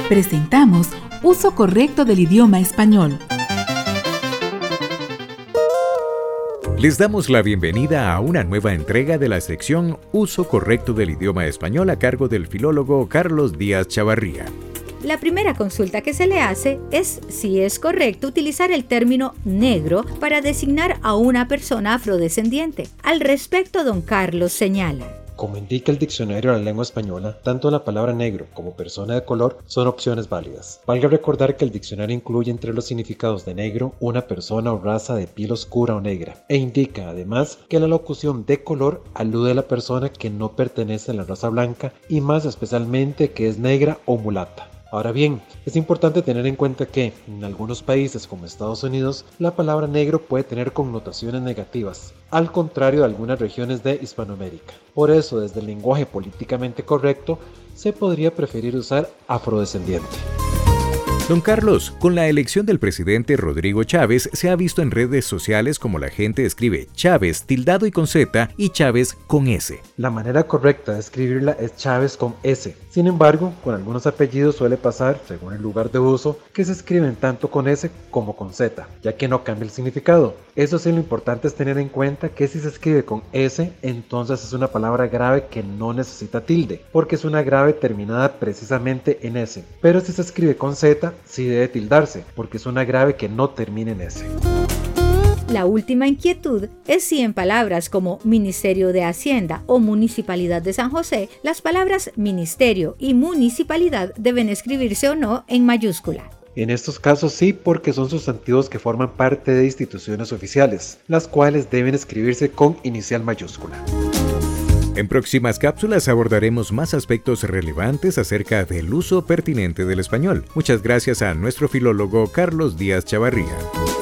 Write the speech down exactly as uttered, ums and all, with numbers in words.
Presentamos Uso Correcto del Idioma Español. Les damos la bienvenida a una nueva entrega de la sección Uso Correcto del Idioma Español a cargo del filólogo Carlos Díaz Chavarría. La primera consulta que se le hace es si es correcto utilizar el término negro para designar a una persona afrodescendiente. Al respecto, don Carlos señala: Como indica el diccionario de la lengua española, tanto la palabra negro como persona de color son opciones válidas. Valga recordar que el diccionario incluye entre los significados de negro una persona o raza de piel oscura o negra, e indica además que la locución de color alude a la persona que no pertenece a la raza blanca y más especialmente que es negra o mulata. Ahora bien, es importante tener en cuenta que, en algunos países como Estados Unidos, la palabra negro puede tener connotaciones negativas, al contrario de algunas regiones de Hispanoamérica. Por eso, desde el lenguaje políticamente correcto, se podría preferir usar afrodescendiente. Don Carlos, con la elección del presidente Rodrigo Chávez, se ha visto en redes sociales como la gente escribe Chávez tildado y con Z y Chávez con S. La manera correcta de escribirla es Chávez con S. Sin embargo, con algunos apellidos suele pasar, según el lugar de uso, que se escriben tanto con S como con Z, ya que no cambia el significado. Eso sí, lo importante es tener en cuenta que si se escribe con S, entonces es una palabra grave que no necesita tilde, porque es una grave terminada precisamente en S. Pero si se escribe con Z, sí debe tildarse, porque es una grave que no termina en S. La última inquietud es si en palabras como Ministerio de Hacienda o Municipalidad de San José, las palabras ministerio y municipalidad deben escribirse o no en mayúscula. En estos casos sí, porque son sustantivos que forman parte de instituciones oficiales, las cuales deben escribirse con inicial mayúscula. En próximas cápsulas abordaremos más aspectos relevantes acerca del uso pertinente del español. Muchas gracias a nuestro filólogo Carlos Díaz Chavarría.